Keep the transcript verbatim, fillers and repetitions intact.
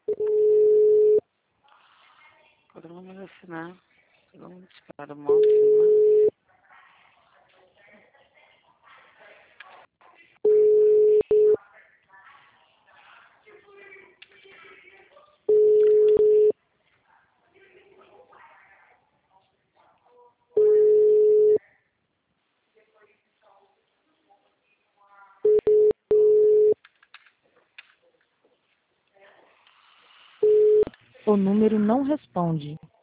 Podemos assinar. Vamos disparar o mouse, né? O número não responde.